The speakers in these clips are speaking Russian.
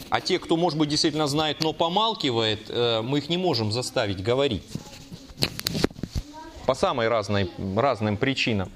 А те, кто, может быть, действительно знает, но помалкивает, мы их не можем заставить говорить. По разным причинам.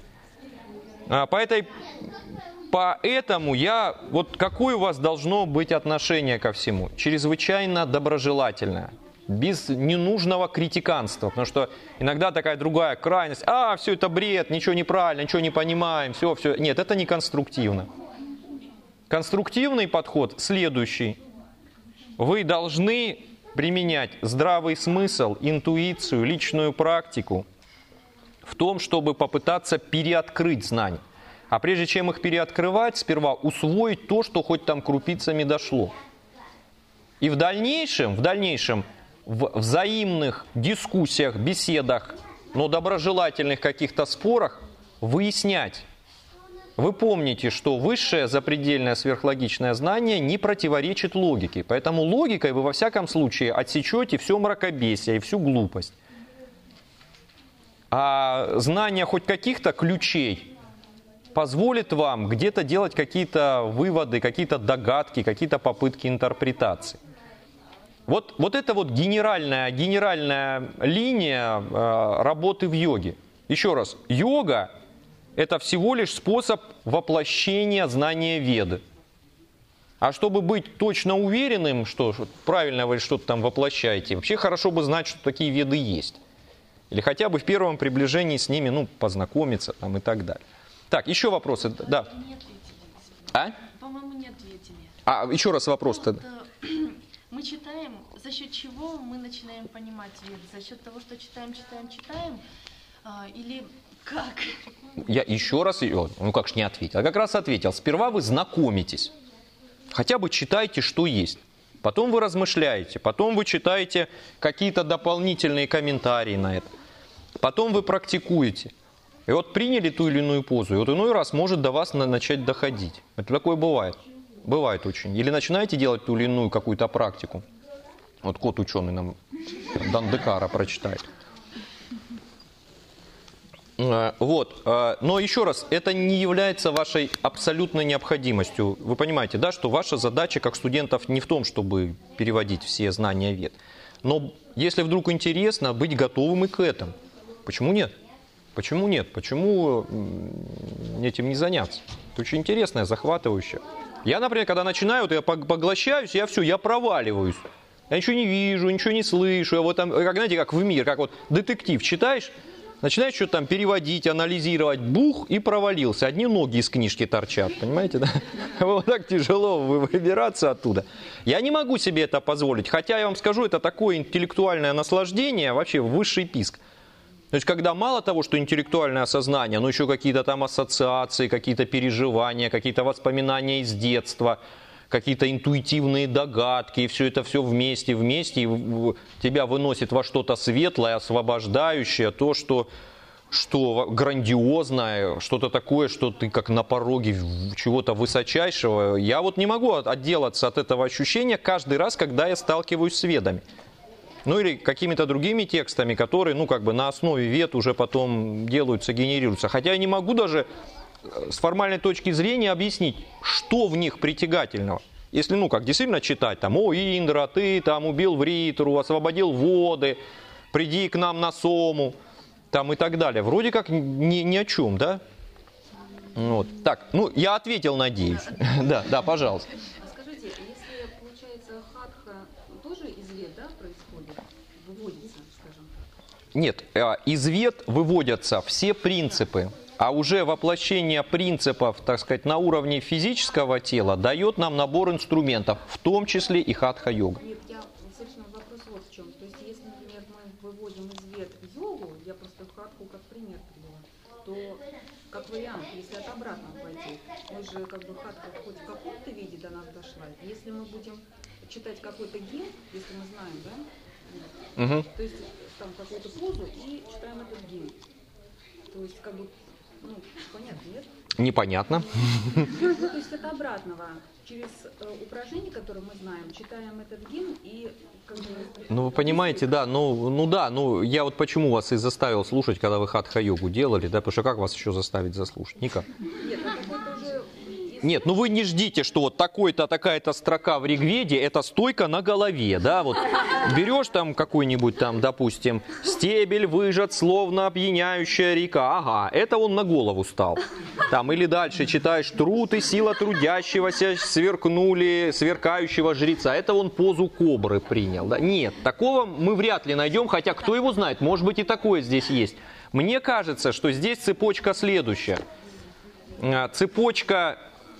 Поэтому вот какое у вас должно быть отношение ко всему? Чрезвычайно доброжелательное. Без ненужного критиканства. Потому что иногда такая другая крайность. Все это бред, ничего неправильно, ничего не понимаем, все. Нет, это не конструктивно. Конструктивный подход следующий. Вы должны применять здравый смысл, интуицию, личную практику в том, чтобы попытаться переоткрыть знания. А прежде чем их переоткрывать, сперва усвоить то, что хоть там крупицами дошло. И в дальнейшем в взаимных дискуссиях, беседах, но доброжелательных каких-то спорах выяснять. Вы помните, что высшее запредельное сверхлогичное знание не противоречит логике. Поэтому логикой вы во всяком случае отсечете все мракобесие и всю глупость. А знание хоть каких-то ключей позволит вам где-то делать какие-то выводы, какие-то догадки, какие-то попытки интерпретации. Вот это вот генеральная линия работы в йоге. Еще раз, йога – это всего лишь способ воплощения знания Веды. А чтобы быть точно уверенным, что правильно вы что-то там воплощаете, вообще хорошо бы знать, что такие Веды есть. Или хотя бы в первом приближении с ними, познакомиться там и так далее. Так, еще вопросы? Да. По-моему, не ответили. Еще раз вопрос-то. Мы читаем, за счет чего мы начинаем понимать Веды? За счет того, что читаем, или как? Я еще раз, как ж не ответил? Я как раз ответил. Сперва вы знакомитесь. Хотя бы читайте, что есть. Потом вы размышляете. Потом вы читаете какие-то дополнительные комментарии на это. Потом вы практикуете. И вот приняли ту или иную позу. И вот иной раз может до вас начать доходить. Это такое бывает. Бывает очень. Или начинаете делать ту или иную какую-то практику. Вот кот ученый нам Дандекара прочитает. Но еще раз, это не является вашей абсолютной необходимостью. Вы понимаете, да, что ваша задача как студентов не в том, чтобы переводить все знания Вед. Но если вдруг интересно, быть готовым и к этому. Почему нет? Почему нет? Почему этим не заняться? Это очень интересное, захватывающее. Я, например, когда начинаю, я поглощаюсь, я проваливаюсь. Я ничего не вижу, ничего не слышу. Я вот там, знаете, как в мир, как вот детектив читаешь, начинаешь что-то там переводить, анализировать, бух, и провалился. Одни ноги из книжки торчат, понимаете, да? Вот так тяжело выбираться оттуда. Я не могу себе это позволить, хотя я вам скажу, это такое интеллектуальное наслаждение, вообще высший писк. То есть, когда мало того, что интеллектуальное осознание, но еще какие-то там ассоциации, какие-то переживания, какие-то воспоминания из детства, какие-то интуитивные догадки, и все это все вместе, и тебя выносит во что-то светлое, освобождающее, то, что грандиозное, что-то такое, что ты как на пороге чего-то высочайшего. Я вот не могу отделаться от этого ощущения каждый раз, когда я сталкиваюсь с ведами. Или какими-то другими текстами, которые, на основе вед уже потом делаются, генерируются. Хотя я не могу даже с формальной точки зрения объяснить, что в них притягательного. Если, действительно читать, «О, Индра, ты там убил Вритру, освободил воды, приди к нам на Сому», и так далее. Вроде как ни о чем, да? Вот. Так, я ответил, надеюсь. Да, пожалуйста. Скажите, если, получается, хатха тоже из вед, да, происходит? Выводится, скажем так? Нет, из вед выводятся все принципы. А уже воплощение принципов, так сказать, на уровне физического тела дает нам набор инструментов, в том числе и хатха-йога. Нет, собственно, вопрос вот в чем. То есть, если, например, мы выводим из вед йогу, я просто хатху как пример привела, то, как вариант, если от обратного пойти, мы же хатха хоть в каком-то виде до нас дошла. Если мы будем читать какой-то гимн, если мы знаем, да, то есть там какую-то позу и читаем этот гимн. То есть, понятно, нет? Непонятно. То есть это обратного. Через упражнения, которые мы знаем, читаем этот гимн и вы понимаете, да, я вот почему вас и заставил слушать, когда вы хатха-йогу делали, да, потому что как вас еще заставить заслушать? Никак. Нет, это уже Нет, ну вы не ждите, что вот такой-то, такая-то строка в Ригведе, это стойка на голове, да, вот берешь там какой-нибудь там, допустим, стебель выжат, словно опьяняющая река, ага, это он на голову стал. Там, или дальше читаешь, труд и сила трудящегося сверкнули сверкающего жреца, это он позу кобры принял, да. Нет, такого мы вряд ли найдем, хотя кто его знает, может быть и такое здесь есть. Мне кажется, что здесь цепочка следующая. Цепочка,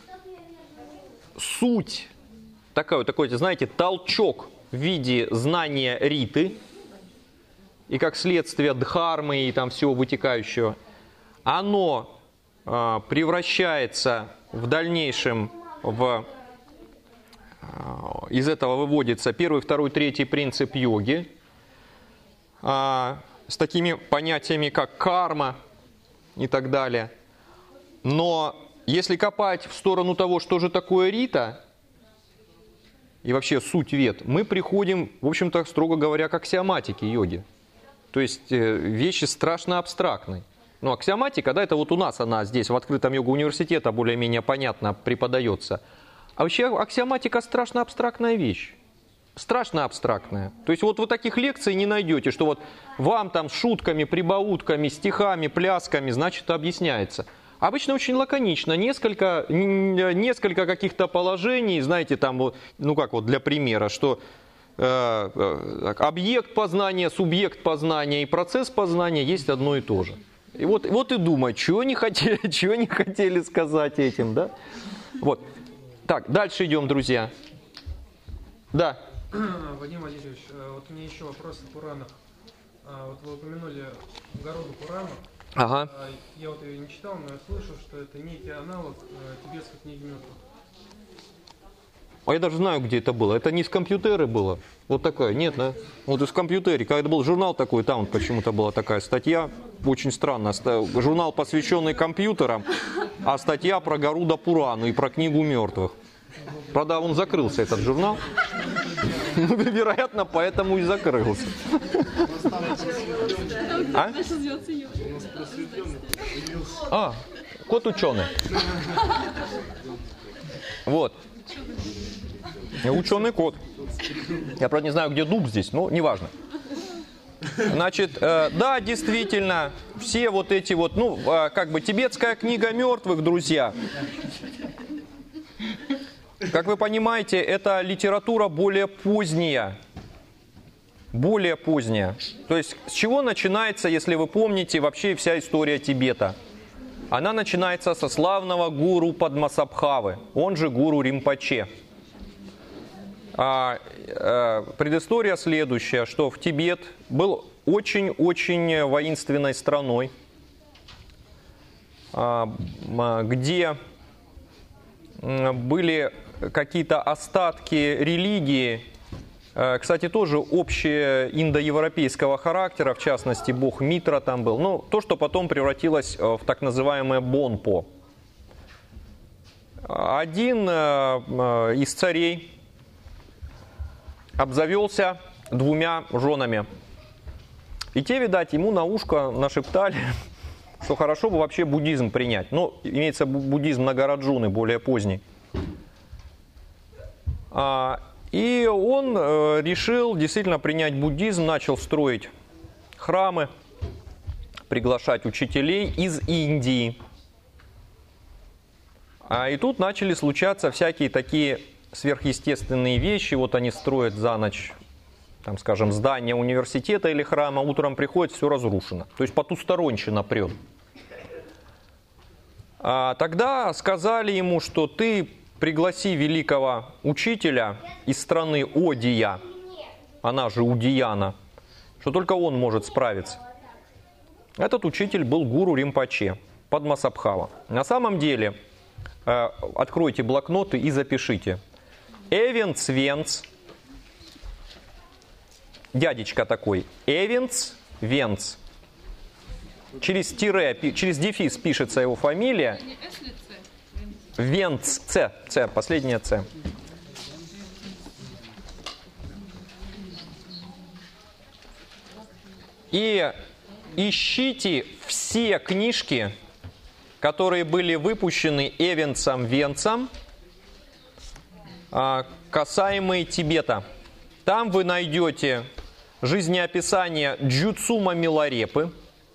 суть, такой, знаете, толчок в виде знания риты и как следствие дхармы и там всего вытекающего, оно превращается в дальнейшем из этого выводится первый, второй, третий принцип йоги с такими понятиями, как карма и так далее. Но если копать в сторону того, что же такое рита, и вообще суть вед, мы приходим, в общем-то, строго говоря, к аксиоматике йоги. То есть вещи страшно абстрактные. Ну, аксиоматика, да, это вот у нас она здесь, в открытом йога-университете, более-менее понятно преподается. А вообще аксиоматика страшно абстрактная вещь. Страшно абстрактная. То есть вот вы таких лекций не найдете, что вот вам там с шутками, прибаутками, стихами, плясками, значит, объясняется. Обычно очень лаконично, несколько каких-то положений, знаете, там, вот, ну как вот для примера, что объект познания, субъект познания и процесс познания есть одно и то же. И вот и думай, чего они хотели сказать этим, да? Вот. Так, дальше идем, друзья. Да. Вадим Владимирович, вот у меня еще вопрос о Пуранах. Вот вы упомянули Гаруду Пурану. Ага. Я вот ее не читал, но я слышал, что это некий аналог тибетской книги мертвых. А я даже знаю, где это было. Это не с компьютера было. Вот такая, нет, да? Вот из компьютера. Когда был журнал такой, там почему-то была такая статья. Очень странно. Журнал, посвященный компьютерам, а статья про Гаруда Пурану и про книгу мертвых. Правда, он закрылся, этот журнал. Вероятно, поэтому и закрылся. А? Кот ученый. Вот. Ученый кот. Я, правда, не знаю, где дуб здесь, но неважно. Значит, да, действительно, все вот эти вот, ну, как бы тибетская книга мертвых, друзья. Как вы понимаете, это литература более поздняя. Более поздняя. То есть, с чего начинается, если вы помните, вообще вся история Тибета? Она начинается со славного гуру Падмасабхавы, он же гуру Римпоче. Предыстория следующая, что в Тибет был очень-очень воинственной страной, где были какие-то остатки религии, кстати, тоже общие индоевропейского характера, в частности, бог Митра там был, но то, что потом превратилось в так называемое Бонпо. Один из царей обзавелся 2 женами. И те, видать, ему на ушко нашептали, что хорошо бы вообще буддизм принять. Ну, имеется буддизм Нагараджуны, более поздний. И он решил действительно принять буддизм, начал строить храмы, приглашать учителей из Индии. И тут начали случаться всякие такие сверхъестественные вещи. Вот они строят за ночь, там, скажем, здание университета или храма, утром приходит, все разрушено. То есть потусторонщина прет. Тогда сказали ему, что ты пригласи великого учителя из страны Одия, она же Удияна, что только он может справиться. Этот учитель был гуру Римпоче, Падмасабхава. На самом деле, откройте блокноты и запишите. Эвенц Венц, дядечка такой, Эвенц Венц. Через тире, через дефис пишется его фамилия. Венц, Ц, последняя Ц. И ищите все книжки которые были выпущены Эвенсом Венцем, касаемые Тибета. Там вы найдете жизнеописание Джуцума Миларепы.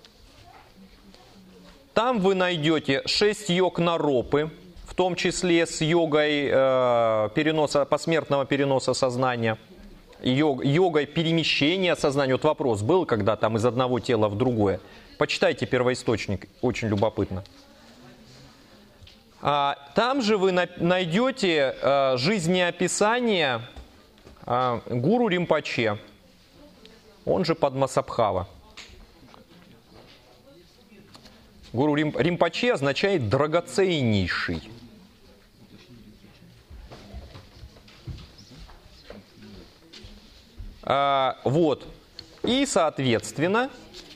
Там вы найдете 6 йог Наропы, в том числе с йогой посмертного переноса сознания, йогой перемещения сознания. Вот вопрос был, когда там из одного тела в другое. Почитайте первоисточник, очень любопытно. Там же вы найдете жизнеописание гуру Римпоче, он же Падмасабхава. Гуру Римпоче означает драгоценнейший. Вот. И, соответственно,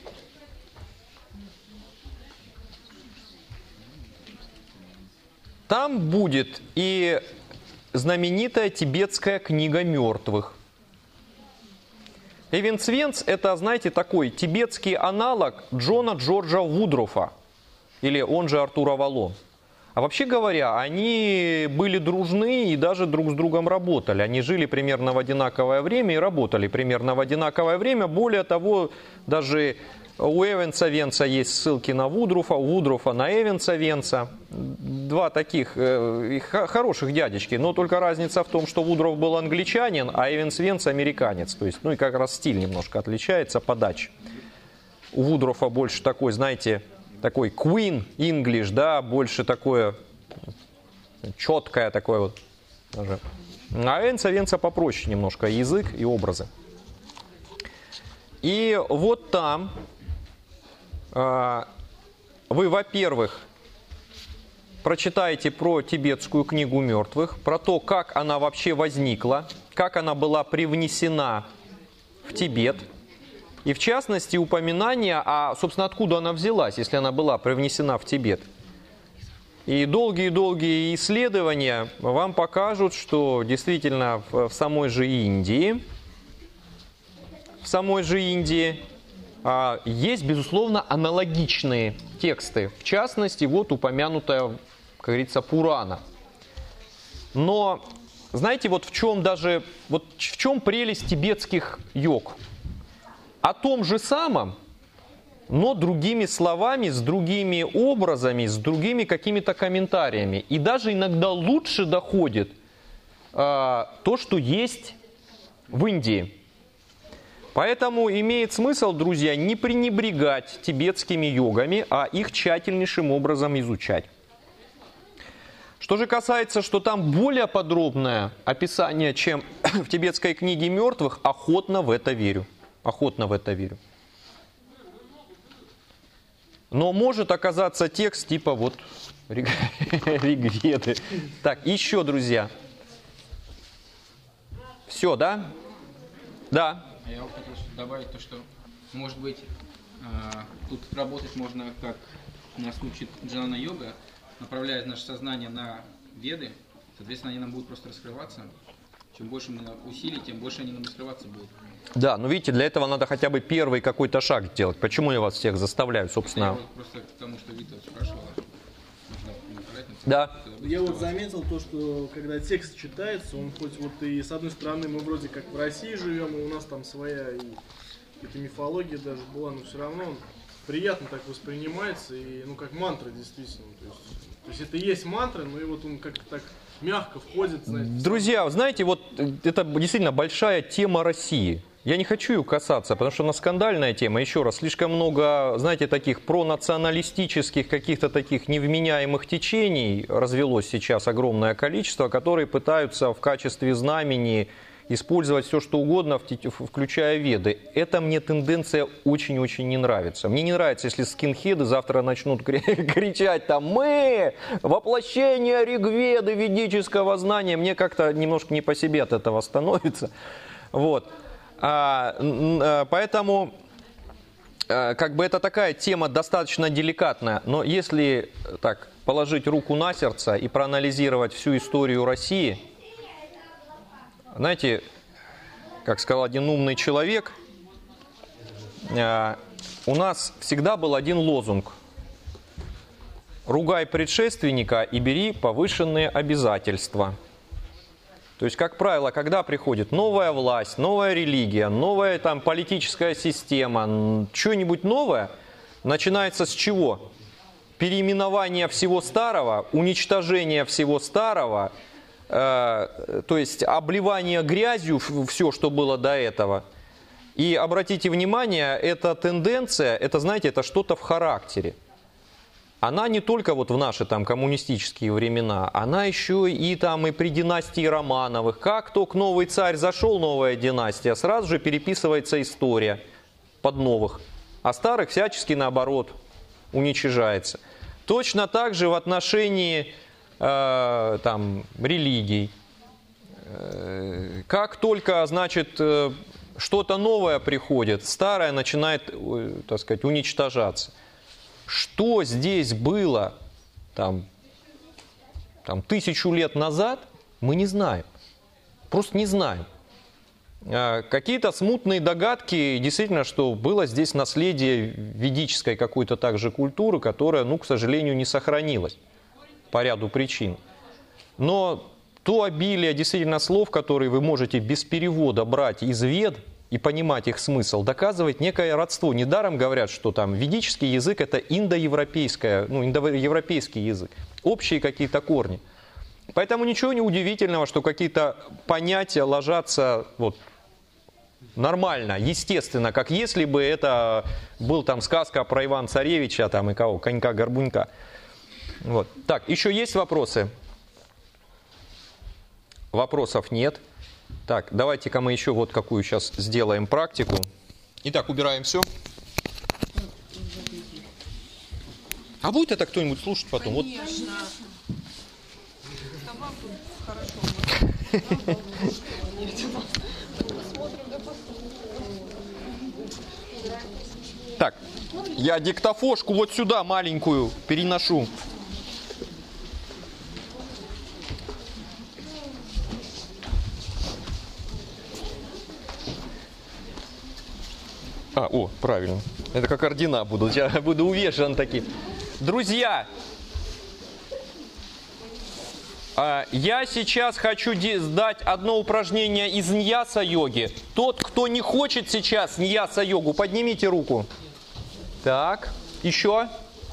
там будет и знаменитая тибетская книга мертвых. Эвенс Венц – это, знаете, такой тибетский аналог Джона Джорджа Вудрофа, или он же Артур Авалон. А вообще говоря, они были дружны и даже друг с другом работали. Они жили примерно в одинаковое время и работали примерно в одинаковое время. Более того, даже у Эвенса Венца есть ссылки на Вудрофа, у Вудрофа на Эвенса Венца. Два таких хороших дядечки. Но только разница в том, что Вудроф был англичанин, а Эвенс Венц американец. То есть, ну и как раз стиль немножко отличается, подача. У Вудрофа больше такой, знаете, такой Queen English, да, больше такое четкое такое вот. Даже. А Эвенса Венца попроще немножко язык и образы. И вот там вы, во-первых, прочитаете про тибетскую книгу мертвых, про то, как она вообще возникла, как она была привнесена в Тибет. И в частности упоминание, собственно, откуда она взялась, если она была привнесена в Тибет. И долгие-долгие исследования вам покажут, что действительно в самой же Индии есть, безусловно, аналогичные тексты. В частности, вот упомянутая, как говорится, Пурана. Но, знаете, вот в чем прелесть тибетских йог? О том же самом, но другими словами, с другими образами, с другими какими-то комментариями. И даже иногда лучше доходит то, что есть в Индии. Поэтому имеет смысл, друзья, не пренебрегать тибетскими йогами, а их тщательнейшим образом изучать. Что же касается, что там более подробное описание, чем в тибетской книге мертвых, охотно в это верю. Охотно в это верю. Но может оказаться текст типа вот Ригведы. Так, еще, друзья. Все, да? Да. Я вот хотел добавить то, что, может быть, тут работать можно, как нас учит джнана-йога, направляя наше сознание на веды, соответственно, они нам будут просто раскрываться. Чем больше мы усилий, тем больше они нам раскрываться будут. Да, но видите, для этого надо хотя бы первый какой-то шаг сделать. Почему я вас всех заставляю, собственно? Я вот просто к тому, что Вита спрашивала. Да. Я вот заметил то, что когда текст читается, он хоть вот и с одной стороны мы вроде как в России живем, и у нас там своя и какая-то мифология даже была, но все равно он приятно так воспринимается и ну как мантра действительно. То есть это и есть мантра, но и вот он как-то так мягко входит. Знаете, друзья, знаете, вот это действительно большая тема России. Я не хочу ее касаться, потому что она скандальная тема. Еще раз, слишком много, знаете, таких пронационалистических, каких-то таких невменяемых течений развелось сейчас огромное количество, которые пытаются в качестве знамени использовать все, что угодно, включая веды. Это мне тенденция очень-очень не нравится. Мне не нравится, если скинхеды завтра начнут кричать там «Мы! Воплощение Ригведы, ведического знания!» Мне как-то немножко не по себе от этого становится. Вот. Поэтому как бы это такая тема достаточно деликатная, но если так положить руку на сердце и проанализировать всю историю России, знаете, как сказал один умный человек, у нас всегда был один лозунг: ругай предшественника и бери повышенные обязательства. То есть, как правило, когда приходит новая власть, новая религия, новая там политическая система, что-нибудь новое, начинается с чего? Переименование всего старого, уничтожение всего старого, то есть обливание грязью все, что было до этого. И обратите внимание, эта тенденция, это, знаете, это что-то в характере. Она не только вот в наши там коммунистические времена, она еще и там и при династии Романовых. Как только новый царь зашел, новая династия, сразу же переписывается история под новых. А старых всячески наоборот уничижается. Точно так же в отношении там, религий. Как только, значит, что-то новое приходит, старое начинает, так сказать, уничтожаться. Что здесь было там 1000 лет назад, мы не знаем. Просто не знаем. Какие-то смутные догадки, действительно, что было здесь наследие ведической какой-то также культуры, которая, ну, к сожалению, не сохранилась по ряду причин. Но то обилие действительно слов, которые вы можете без перевода брать из Вед и понимать их смысл, доказывает некое родство. Недаром говорят, что там ведический язык – это индоевропейский язык, общие какие-то корни. Поэтому ничего не удивительного, что какие-то понятия ложатся вот, нормально, естественно, как если бы это был там сказка про Ивана-Царевича там, и кого, конька-горбунька. Вот. Так, еще есть вопросы? Вопросов нет. Так, давайте-ка мы еще вот какую сейчас сделаем практику. Итак, убираем все. А будет это кто-нибудь слушать потом? Конечно. Так, я диктофошку вот сюда маленькую переношу. Правильно. Это как ордена будут. Я буду увешан таким. Друзья, я сейчас хочу сдать одно упражнение из ньяса-йоги. Тот, кто не хочет сейчас ньяса-йогу, поднимите руку. Так, еще.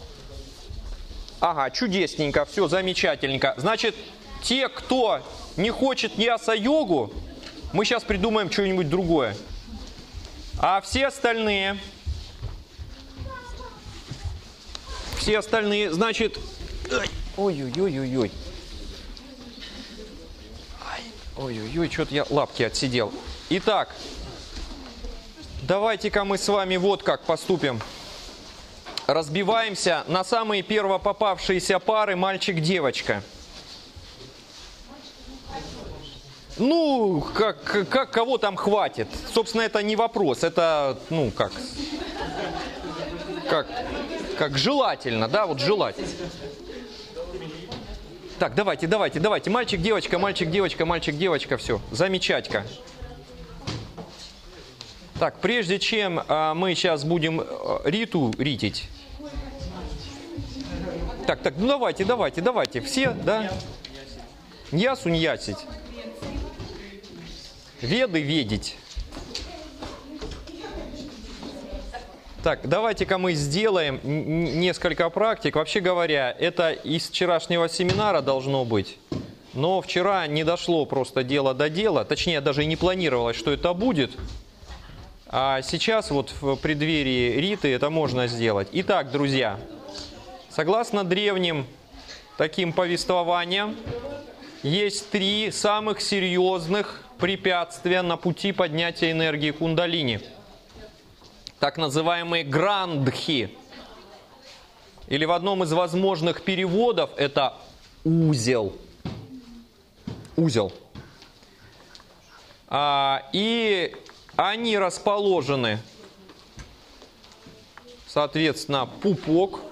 Ага, чудесненько, все замечательненько. Значит, те, кто не хочет ньяса-йогу, мы сейчас придумаем что-нибудь другое. А все остальные, значит, ой-ой-ой-ой-ой. Ой-ой-ой, что-то я лапки отсидел. Итак, давайте-ка мы с вами вот как поступим. Разбиваемся на самые первопопавшиеся пары мальчик-девочка. Ну, как кого там хватит? Собственно, это не вопрос, это, ну, как желательно, да, вот желательно. Так, давайте, мальчик-девочка, мальчик-девочка, мальчик-девочка, все, замечательно. Так, прежде чем мы сейчас будем Риту ритить. Так, ну давайте, все, да? Ньясу ньясить. Веды ведить. Так, давайте-ка мы сделаем несколько практик. Вообще говоря, это из вчерашнего семинара должно быть. Но вчера не дошло просто дело до дела. Точнее, даже и не планировалось, что это будет. А сейчас вот в преддверии Риты это можно сделать. Итак, друзья, согласно древним таким повествованиям, есть 3 самых серьезных препятствия на пути поднятия энергии кундалини. Так называемые грандхи. Или в одном из возможных переводов это узел. Узел. И они расположены, соответственно, пупок,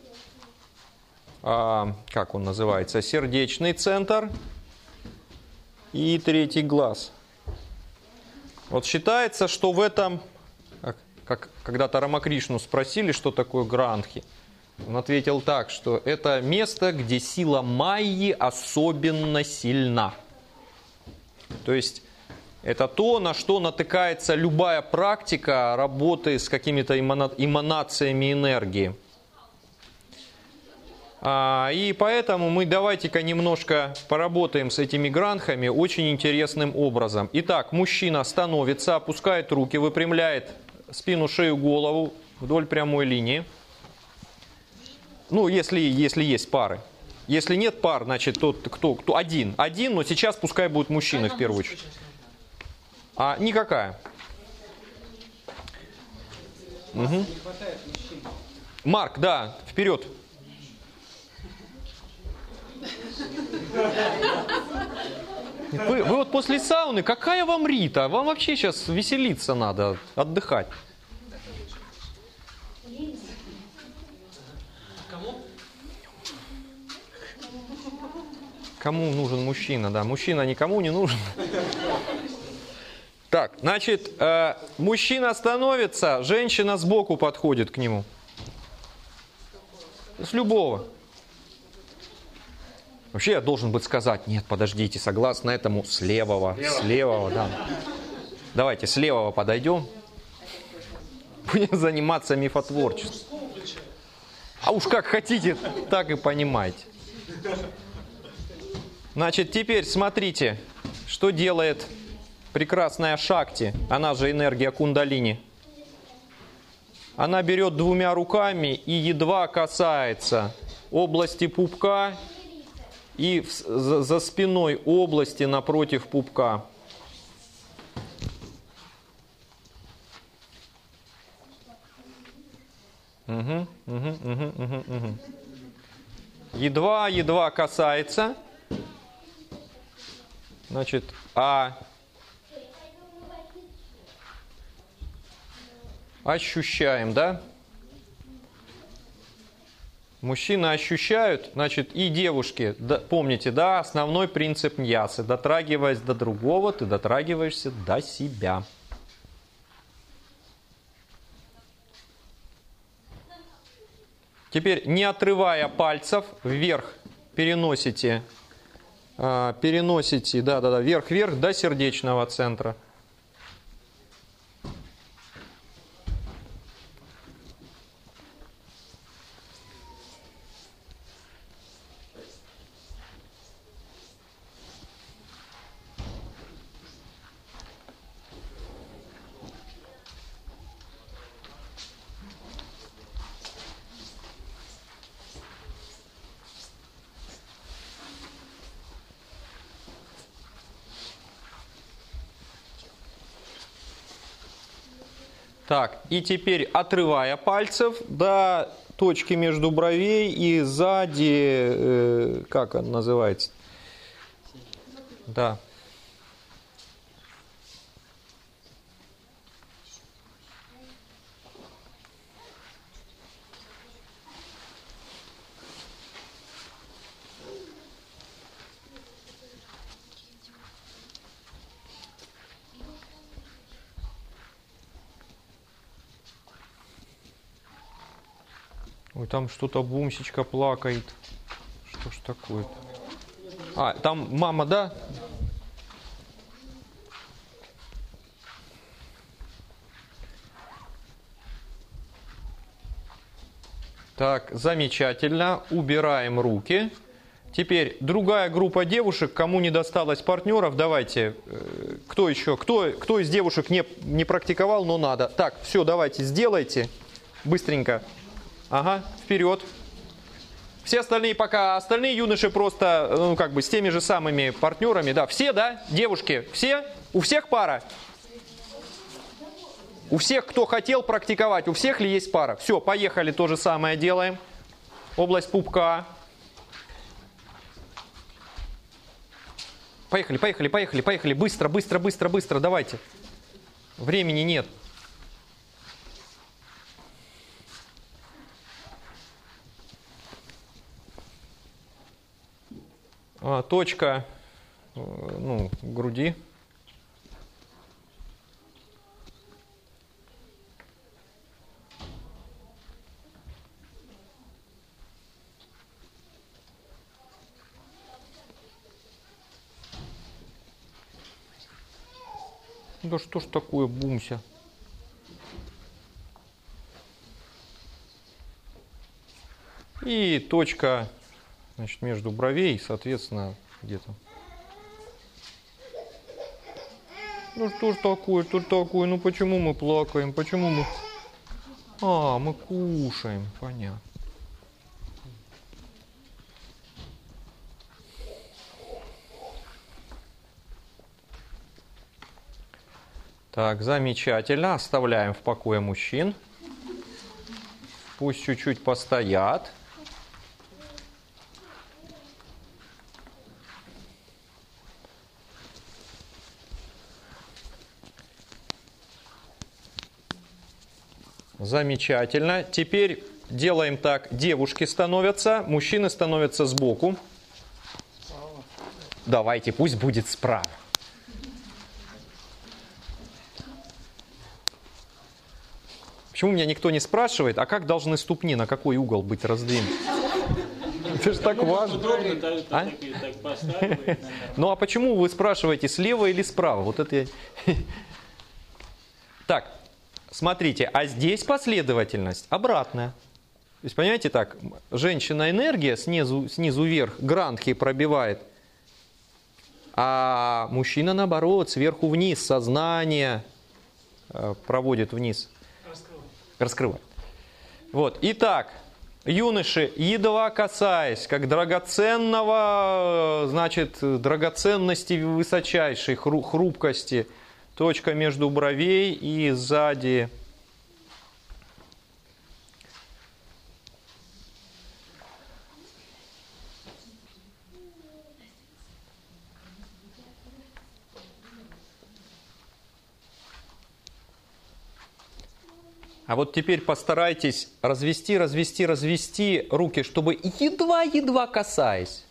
как он называется, сердечный центр и 3-й глаз. Вот считается, что в этом, как когда-то Рамакришну спросили, что такое грандхи, Он ответил так, что это место, где сила Майи особенно сильна. То есть это то, на что натыкается любая практика работы с какими-то эманациями энергии. И поэтому мы давайте-ка немножко поработаем с этими гранхами очень интересным образом. Итак, мужчина становится, опускает руки, выпрямляет спину, шею, голову вдоль прямой линии. Ну, если есть пары. Если нет пар, значит, тот, кто один. Один, но сейчас пускай будет мужчина в первую очередь. Никакая. Угу. Марк, да, вперед. Вы вот после сауны, какая вам Рита? Вам вообще сейчас веселиться надо, отдыхать. Кому нужен мужчина, да? Мужчина никому не нужен. Так, значит, мужчина становится, женщина сбоку подходит к нему. С любого. Вообще я должен быть сказать, нет, подождите, согласно этому, с левого, да. Давайте с левого подойдем. Будем заниматься мифотворчеством. А уж как хотите, так и понимаете. Значит, теперь смотрите, что делает прекрасная Шакти, она же энергия кундалини. Она берет двумя руками и едва касается области пупка и за спиной области напротив пупка. Едва касается. Значит, ощущаем, да? Мужчины ощущают, значит, и девушки, да, помните, да, основной принцип ньясы. Дотрагиваясь до другого, ты дотрагиваешься до себя. Теперь, не отрывая пальцев, вверх переносите, вверх-вверх до сердечного центра. Так, и теперь, отрывая пальцев до точки между бровей и сзади, как он называется? Да. Ой, там что-то бумсечка плакает. Что ж такое-то? Там мама, да? Так, замечательно. Убираем руки. Теперь другая группа девушек, кому не досталось партнеров, давайте. Кто еще? Кто из девушек не практиковал, но надо? Так, все, давайте, сделайте. Быстренько. Ага, вперед. Все остальные пока, остальные юноши просто, с теми же самыми партнерами, да. Все, да, девушки, все? У всех пара? У всех, кто хотел практиковать, у всех ли есть пара? Все, поехали, то же самое делаем. Область пупка. Поехали. Быстро, давайте. Времени нет. Точка, груди. Да что ж такое, бумся? И точка, значит, между бровей, соответственно, где-то. Ну что ж такое, что такое? Ну почему мы плакаем? Почему мы... мы кушаем, понятно. Так, замечательно. Оставляем в покое мужчин. Пусть чуть-чуть постоят. Замечательно. Теперь делаем так. Девушки становятся, мужчины становятся сбоку. Давайте, пусть будет справа. Почему меня никто не спрашивает, а как должны ступни, на какой угол быть раздвинуты? Это же так важно. Ну а почему вы спрашиваете, слева или справа? Вот это я... Так, смотрите, а здесь последовательность обратная. То есть, понимаете, так, женщина энергия снизу вверх, грандхи пробивает, а мужчина, наоборот, сверху вниз, сознание проводит вниз. Раскрывает. Вот, итак, юноши, едва касаясь, как драгоценного, значит, драгоценности высочайшей, хрупкости, точка между бровей и сзади. А вот теперь постарайтесь развести руки, чтобы едва-едва касаясь.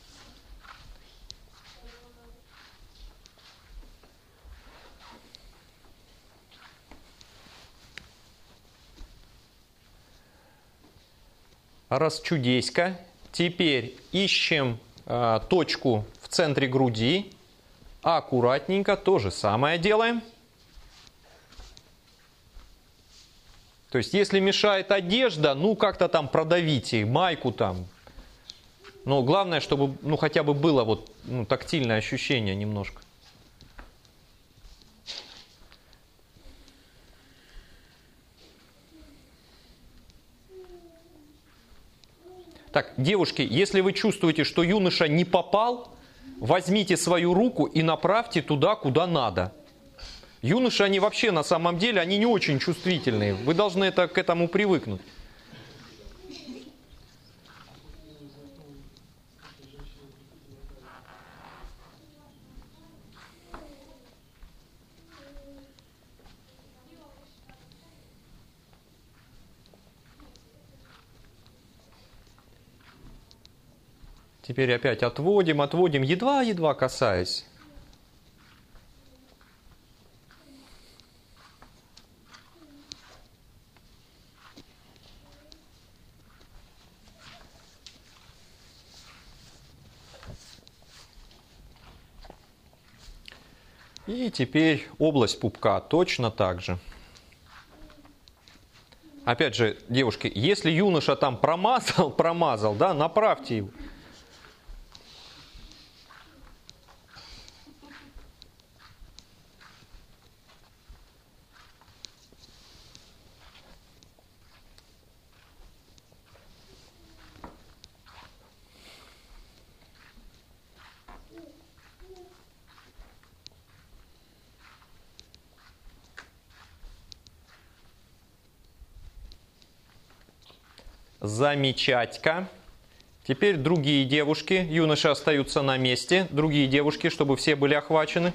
Расчудеська. Теперь ищем точку в центре груди. Аккуратненько то же самое делаем. То есть, если мешает одежда, ну, как-то там продавите, майку там. Но главное, чтобы, ну, хотя бы было вот, ну, тактильное ощущение немножко. Так, девушки, если вы чувствуете, что юноша не попал, возьмите свою руку и направьте туда, куда надо. Юноши, они вообще на самом деле, они не очень чувствительные. Вы должны к этому привыкнуть. Теперь опять отводим, едва-едва касаясь. И теперь область пупка точно так же. Опять же, девушки, если юноша там промазал, да, направьте его. Замечательно. Теперь другие девушки. Юноши остаются на месте. Другие девушки, чтобы все были охвачены.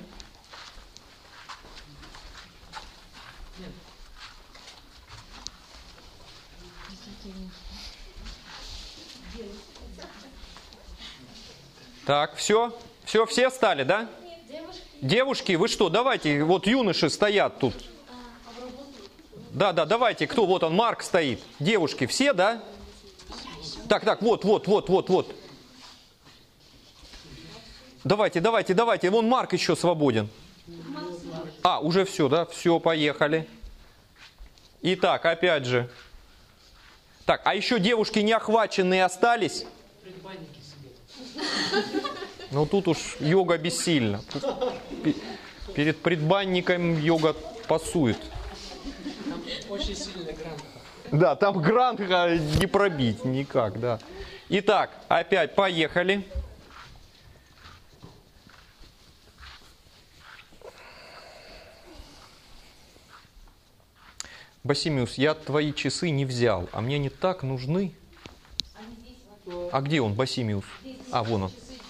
Так, все? Все стали, да? Девушки, вы что, давайте, вот юноши стоят тут. Да, давайте, кто, вот он, Марк стоит. Девушки, все, да? Так, вот. Давайте, вон Марк еще свободен. А, уже все, да? Все, поехали. Итак, опять же. Так, а еще девушки не охваченные остались? Ну тут уж йога бессильна. Перед предбанником йога пасует. Там очень сильный грант. Да, там гранга не пробить никак, да. Итак, опять поехали. Басимиус, я твои часы не взял, а мне не так нужны. А где он, Басимиус? А, вон он.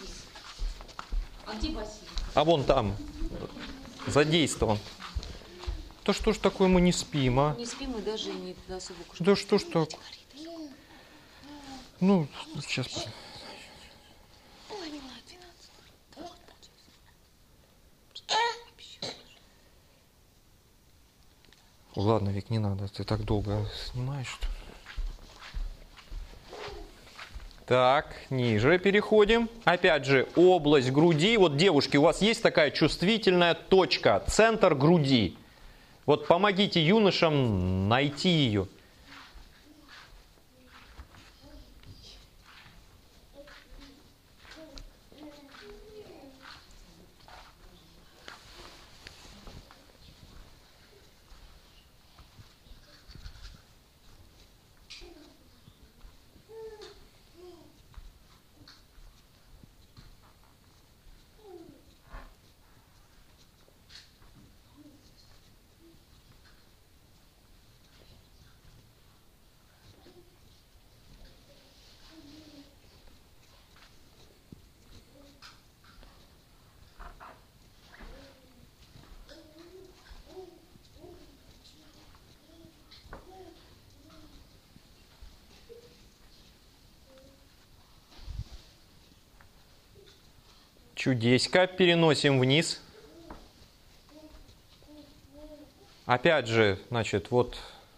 А где Василий? А вон там. Задействован. Да что ж такое, мы не спим, а? Не спим, мы даже не особо кушаем. Да что ж так? Ну, сейчас. Ладно, Вик, не надо, ты так долго снимаешь, что ли? Так, ниже переходим. Опять же, область груди. Вот, девушки, у вас есть такая чувствительная точка, центр груди. Вот помогите юношам найти ее. Чудеська переносим вниз. Опять же, значит, вот.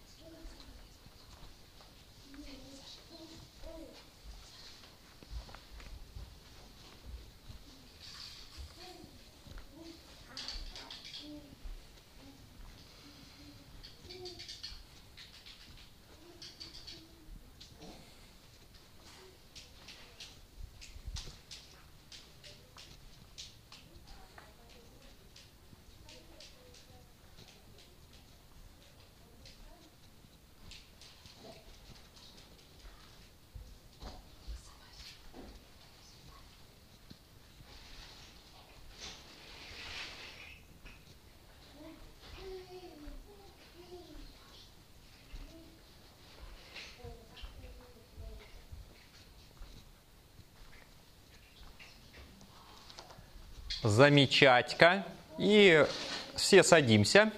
Замечательно. И все садимся.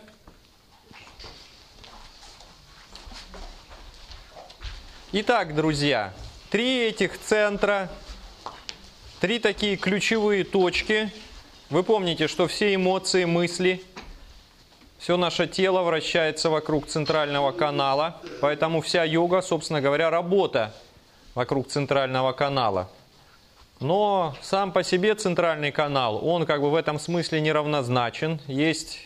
Итак, друзья, 3 этих центра, 3 такие ключевые точки. Вы помните, что все эмоции, мысли, все наше тело вращается вокруг центрального канала. Поэтому вся йога, собственно говоря, работа вокруг центрального канала. Но сам по себе центральный канал, он как бы в этом смысле неравнозначен. Есть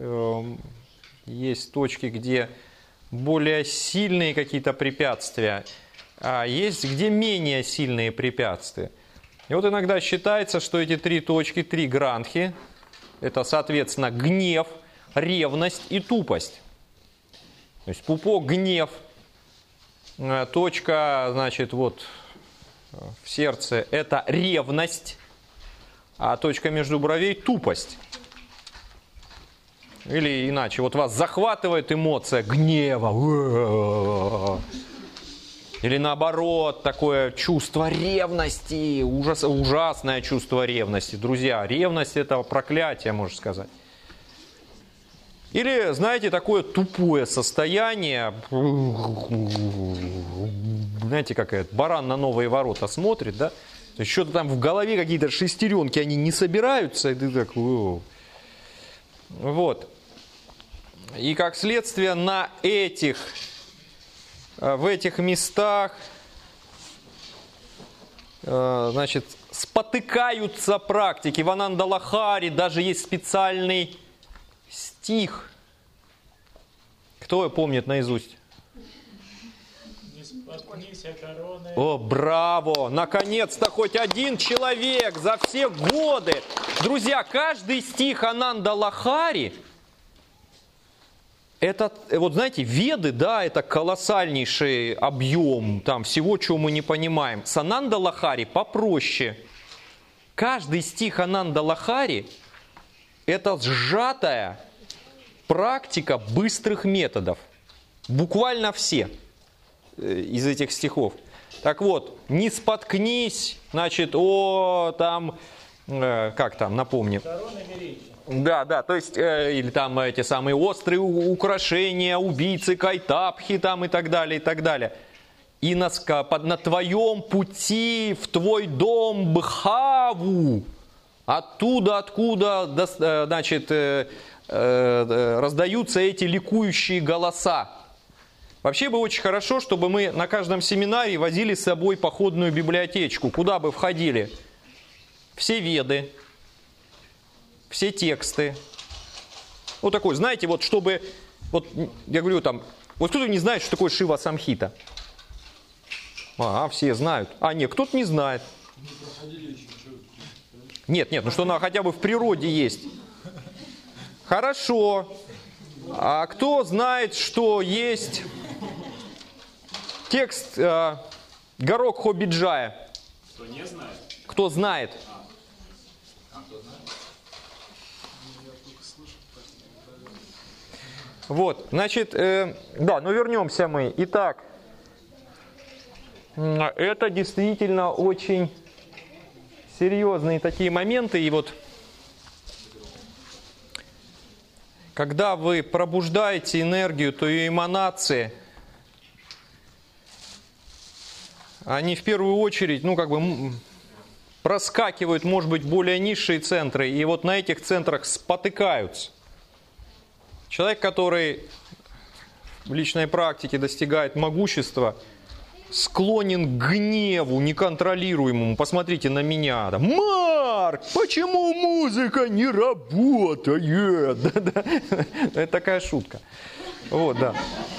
точки, где более сильные какие-то препятствия, а есть где менее сильные препятствия. И вот иногда считается, что эти 3 точки, 3 грандхи, это, соответственно, гнев, ревность и тупость. То есть пупок, гнев, точка, значит, вот в сердце это ревность, а точка между бровей тупость. Или иначе, вот вас захватывает эмоция гнева. Или наоборот, такое чувство ревности, ужасное чувство ревности. Друзья, ревность это проклятие, можно сказать. Или, знаете, такое тупое состояние, знаете, как это, баран на новые ворота смотрит, да? То есть что-то там в голове какие-то шестеренки, они не собираются, и ты так, вот. И как следствие в этих местах, значит, спотыкаются практики. В Анандалахари даже есть специальный стих. Кто помнит наизусть? Не споткнись о короны. О, браво! Наконец-то хоть один человек за все годы. Друзья, каждый стих Анандалахари, это, вот знаете, Веды, да, это колоссальнейший объем там всего, чего мы не понимаем. С Анандалахари попроще. Каждый стих Анандалахари – это сжатая практика быстрых методов. Буквально все из этих стихов. Так вот, не споткнись, значит, как там, напомни. Да, то есть, или там эти самые острые украшения, убийцы Кайтапхи там и так далее, и так далее. И на твоем пути в твой дом Бхаву, откуда, значит, раздаются эти ликующие голоса. Вообще бы очень хорошо, чтобы мы на каждом семинаре возили с собой походную библиотечку, куда бы входили все веды, все тексты. Вот такой, знаете, вот чтобы, вот я говорю там, вот кто-то не знает, что такое Шива Самхита? Все знают. Нет, кто-то не знает. Нет, ну что она хотя бы в природе есть. Хорошо. А кто знает, что есть текст Горок Хобиджая? Кто не знает? Кто знает? Вот, значит, да, но вернемся мы. Итак, это действительно очень серьезные такие моменты. И вот, когда вы пробуждаете энергию, то ее эманации, они в первую очередь, проскакивают, может быть, более низшие центры, и вот на этих центрах спотыкаются. Человек, который в личной практике достигает могущества, склонен к гневу неконтролируемому. Посмотрите на меня. Марк, почему музыка не работает? Это такая шутка. Вот, да.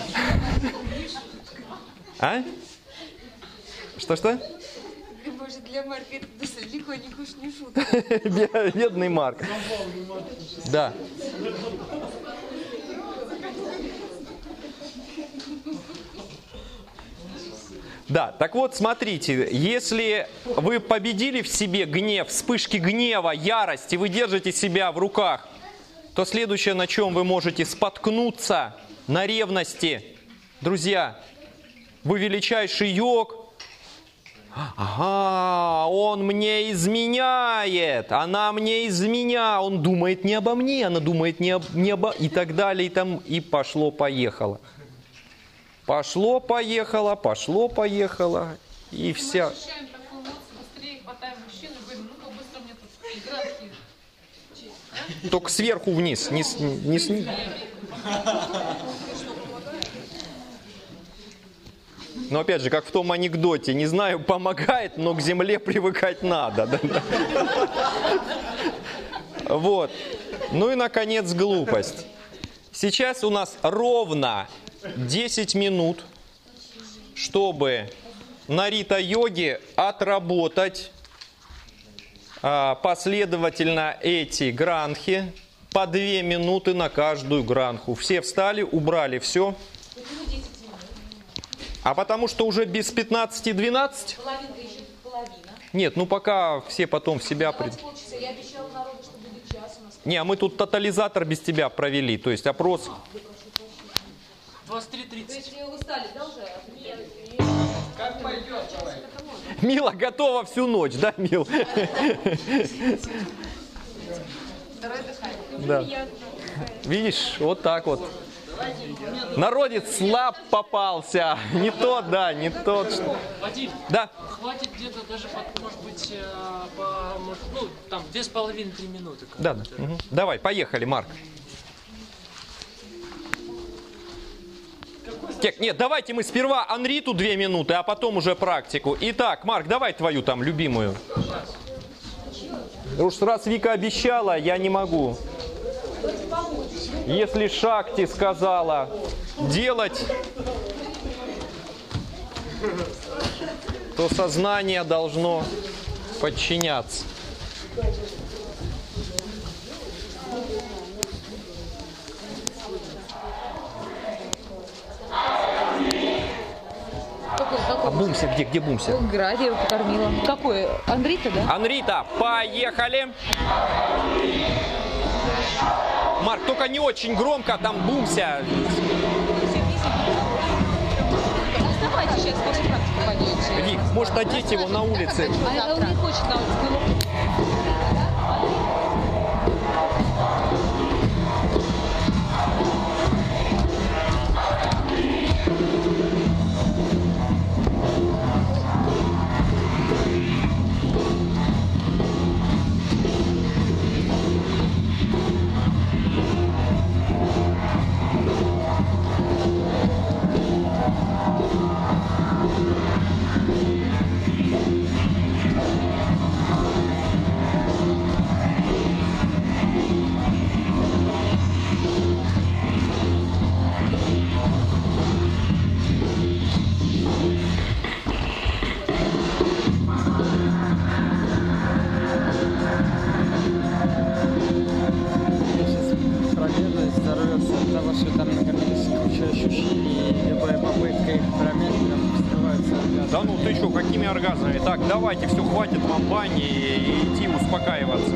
Что? Может, для Марка это далеко не уж не шутка. Бедный Марк. Да. Да, так вот, смотрите, если вы победили в себе гнев, вспышки гнева, ярости, вы держите себя в руках, то следующее, на чем вы можете споткнуться, на ревности. Друзья, вы величайший йог. Он мне изменяет, она мне изменяет, он думает не обо мне, она думает не обо... И так далее, и пошло-поехало. Пошло-поехало, и вся... Мы ощущаем такую эмоцию, быстрее хватаем мужчину и говорим, ну-ка быстро мне тут графики. Только сверху вниз, не снизу. Но опять же, как в том анекдоте, не знаю, помогает, но к земле привыкать надо. Вот. Ну и, наконец, глупость. Сейчас у нас ровно 10 минут, чтобы на рита-йоге отработать последовательно эти гранхи по 2 минуты на каждую гранху. Все встали, убрали все. А потому что уже без 15-12? Половинка еще половина. Нет, пока все потом в себя... Полчаса. Я обещала народу, что будет час у нас. Не, мы тут тотализатор без тебя провели, то есть опрос... 23:30. То есть вы устали, да, уже? Как пойдет, давай. Мила готова всю ночь, да, Мил? Второе дыхание. Да. Видишь, вот так вот. Народец слаб попался. Не тот, да, не тот. Вадим, Да. хватит где-то даже, может быть, 2,5-3 минуты. Да. Угу. Давай, поехали, Марк. Нет, давайте мы сперва Анриту 2 минуты, а потом уже практику. Итак, Марк, давай твою там любимую. Уж раз Вика обещала, я не могу. Если Шакти сказала делать, то сознание должно подчиняться. А Бумся где? Где Бумся? Играет, я его покормила. Какой? Анрита, да? Анрита, поехали! Марк, только не очень громко, там Бумся. Давайте сейчас после практики пойдете. Вик, может одеть его на улице? А он не хочет на улице. Да ну ты что, какими оргазмами? Так, давайте, все, хватит вам бани и идти успокаиваться.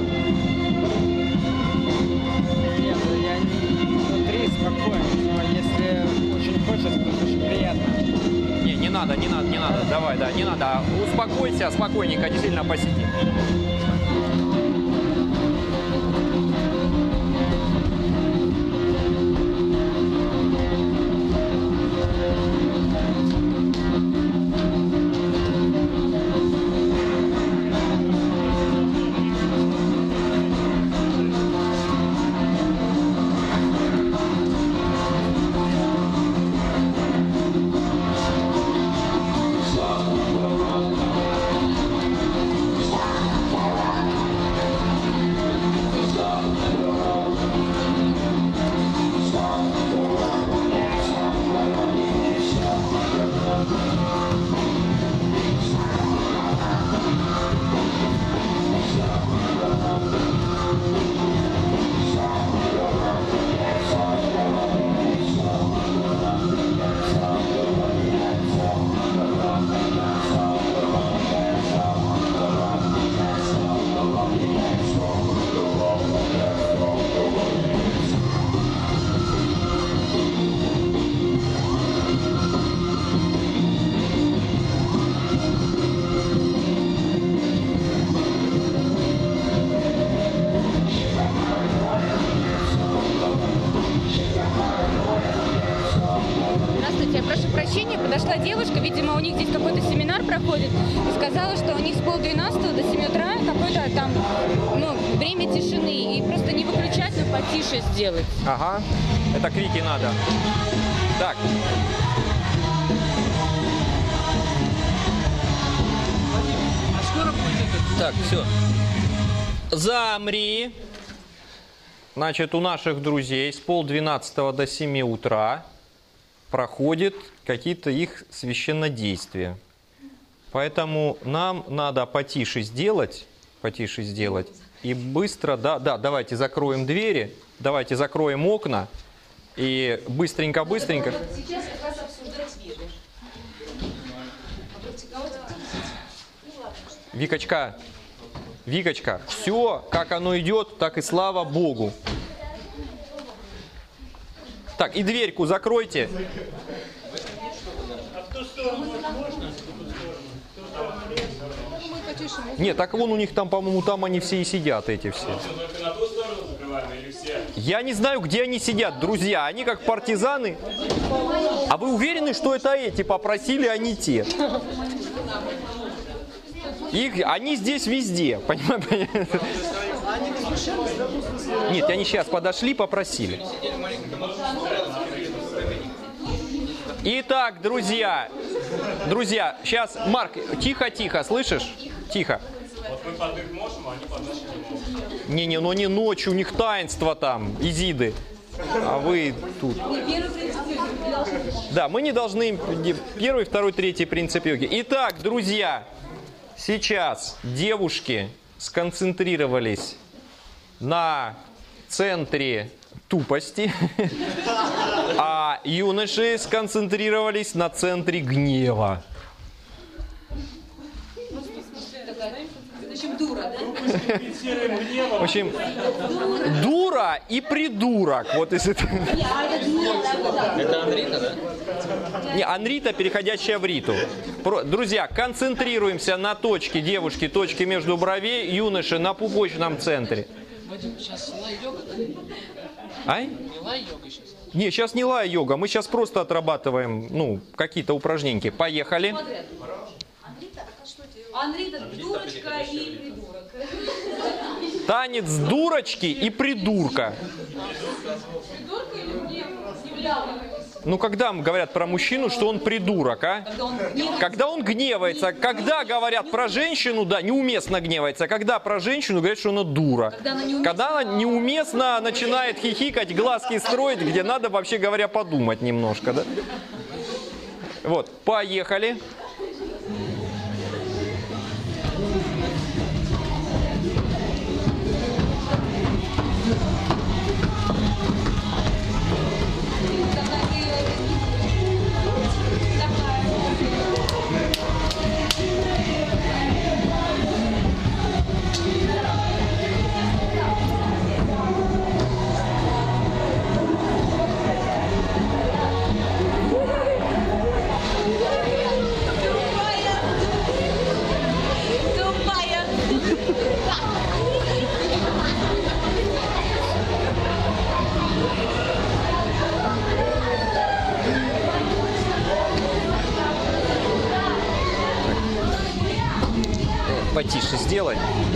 Нет, я внутри спокоен, но если очень хочется, то очень приятно. Не надо, не надо, давай, да, не надо. Успокойся, спокойненько, действительно посиди. Здравствуйте, я прошу прощения, подошла девушка, видимо, у них здесь какой-то семинар проходит, и сказала, что у них с 11:30 до 7 утра какое-то там, время тишины, и просто не выключать, но потише сделать. Ага, это к Вике надо. Так. А скоро будет Так, все. Замри. Значит, у наших друзей с 11:30 до 7 утра проходят какие-то их священнодействия. Поэтому нам надо потише сделать, и быстро, да, давайте закроем двери, давайте закроем окна, и быстренько. Сейчас как раз обсуждать веру. Викочка, все, как оно идет, так и слава Богу. Так, и дверьку закройте. Нет, так вон у них там, по-моему, там они все и сидят, эти все. Я не знаю, где они сидят, друзья. Они как партизаны. А вы уверены, что это эти попросили, а не те? Они здесь везде, понимаете? Нет, они сейчас подошли, попросили. Итак, друзья, сейчас, Марк, тихо, слышишь? Тихо. Вот мы под их можем, а они под наши не могут. Не-не, но не ночью, у них таинство там, изиды. А вы тут. Да, мы не должны... Первый, второй, третий принцип йоги. Итак, друзья, сейчас девушки сконцентрировались на центре тупости, а юноши сконцентрировались на центре гнева. Зачем дура, да? В общем, дура и придурок. Вот из этого. Это Анрита, да? Не, Анрита, переходящая в Риту. Друзья, концентрируемся на точке девушки, точке между бровей, юноши на пупочном центре. Вадим, сейчас лай-йога, да? Ай? Не лай-йога сейчас. Не, сейчас не лай-йога, мы сейчас просто отрабатываем, какие-то упражнения. Поехали. Анрита, дурочка и придурок. Танец дурочки и придурка. Придурка или Когда говорят про мужчину, что он придурок, а? Когда он гневается. Когда говорят про женщину, да, неуместно гневается. Когда про женщину говорят, что она дура. Когда она неуместно начинает хихикать, глазки строить, где надо, вообще говоря, подумать немножко, да? Вот, поехали. Потише сделай.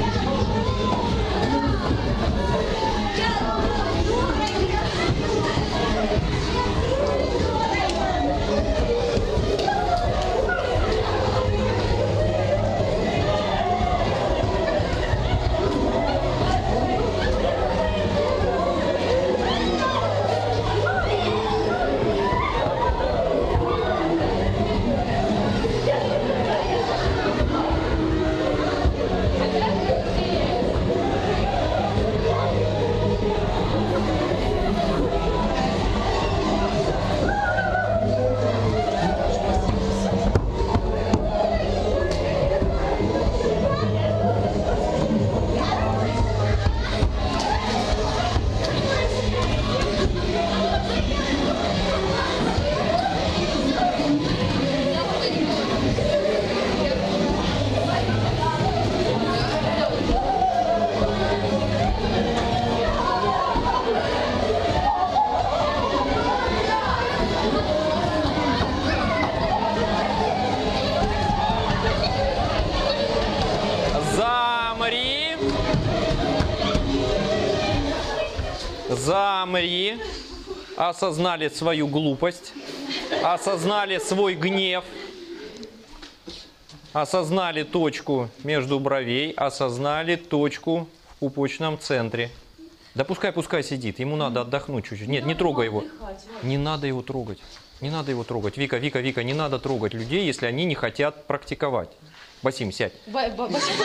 Замри. Осознали свою глупость. Осознали свой гнев. Осознали точку между бровей. Осознали точку в пупочном центре. Да пускай сидит. Ему надо отдохнуть чуть-чуть. Нет, не трогай его. Не надо его трогать. Не надо его трогать. Вика, не надо трогать людей, если они не хотят практиковать. Басим, сядь. Нет,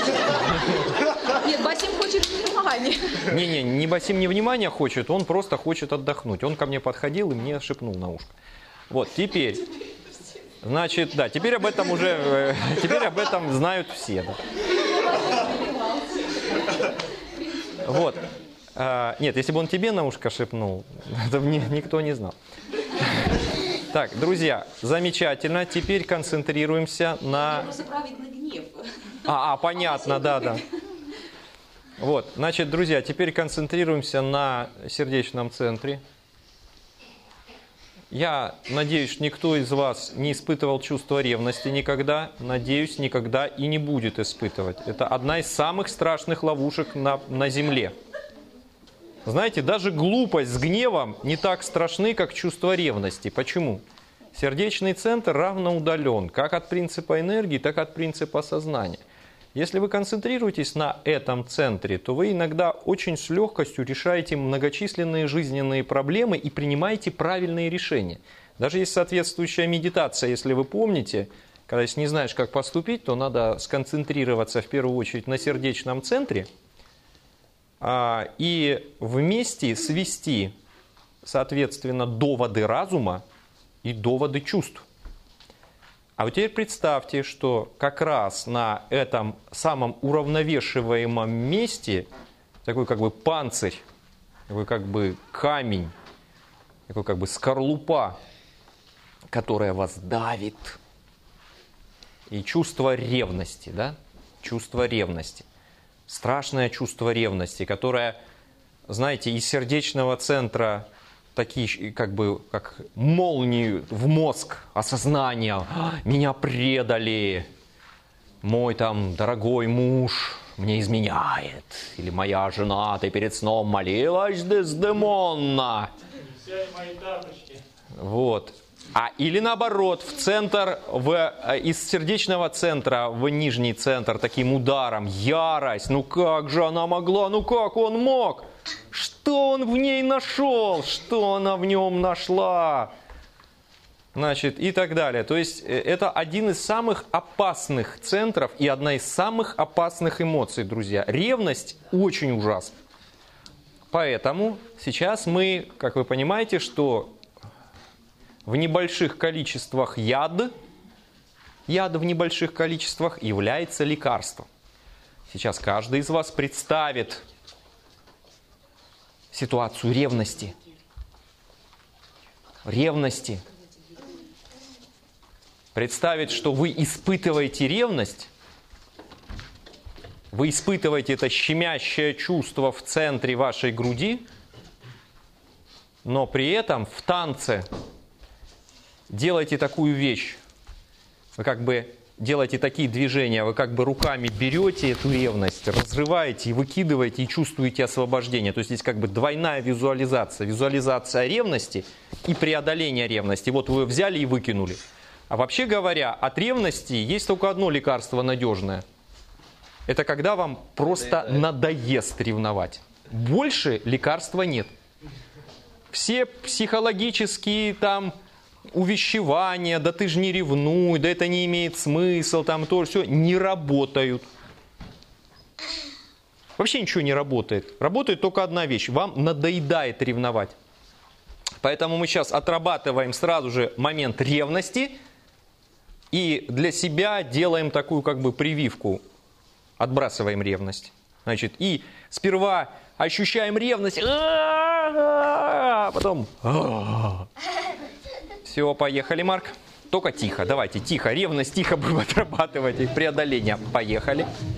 Басим хочет внимания. Не Басим не внимания хочет, он просто хочет отдохнуть. Он ко мне подходил и мне шепнул на ушко. Вот, теперь, значит, да, теперь об этом знают все. Да. Вот. Нет, если бы он тебе на ушко шепнул, то никто не знал. Так, друзья, замечательно. Теперь концентрируемся на... Просто праведный гнев. Понятно, да. Вот, значит, друзья, теперь концентрируемся на сердечном центре. Я надеюсь, что никто из вас не испытывал чувство ревности никогда. Надеюсь, никогда и не будет испытывать. Это одна из самых страшных ловушек на земле. Знаете, даже глупость с гневом не так страшны, как чувство ревности. Почему? Сердечный центр равноудален как от принципа энергии, так и от принципа сознания. Если вы концентрируетесь на этом центре, то вы иногда очень с легкостью решаете многочисленные жизненные проблемы и принимаете правильные решения. Даже есть соответствующая медитация, если вы помните, когда если не знаешь, как поступить, то надо сконцентрироваться в первую очередь на сердечном центре и вместе свести, соответственно, доводы разума и доводы чувств. А вот теперь представьте, что как раз на этом самом уравновешиваемом месте такой как бы панцирь, такой как бы камень, такой как бы скорлупа, которая вас давит. И чувство ревности, да? Чувство ревности. Страшное чувство ревности, которое, знаете, из сердечного центра такие, как бы, как молнии в мозг, осознание, меня предали, мой там дорогой муж мне изменяет, или моя жена, ты перед сном молилась, Дездемона. Вот. Или наоборот, в центр, из сердечного центра в нижний центр таким ударом, ярость, ну как же она могла, ну как он мог? Что он в ней нашел? Что она в нем нашла? Значит, и так далее. То есть это один из самых опасных центров и одна из самых опасных эмоций, друзья. Ревность очень ужасна. Поэтому сейчас мы, как вы понимаете, что в небольших количествах яд в небольших количествах является лекарством. Сейчас каждый из вас представит ситуацию ревности. Ревности. Представить, что вы испытываете ревность, вы испытываете это щемящее чувство в центре вашей груди, но при этом в танце делайте такую вещь. Вы как бы делаете такие движения, вы как бы руками берете эту ревность, разрываете и выкидываете, и чувствуете освобождение. То есть здесь как бы двойная визуализация. Визуализация ревности и преодоление ревности. Вот вы взяли и выкинули. А вообще говоря, от ревности есть только одно лекарство надежное. Это когда вам просто надоест ревновать. Больше лекарства нет. Все психологические там увещевания, да ты же не ревнуй, да это не имеет смысла, там то все, не работают. Вообще ничего не работает. Работает только одна вещь. Вам надоедает ревновать. Поэтому мы сейчас отрабатываем сразу же момент ревности и для себя делаем такую как бы прививку. Отбрасываем ревность. Значит, и сперва ощущаем ревность, а потом... Все, поехали, Марк. Только тихо, давайте, тихо. Ревность тихо будем отрабатывать. Преодоление. Поехали.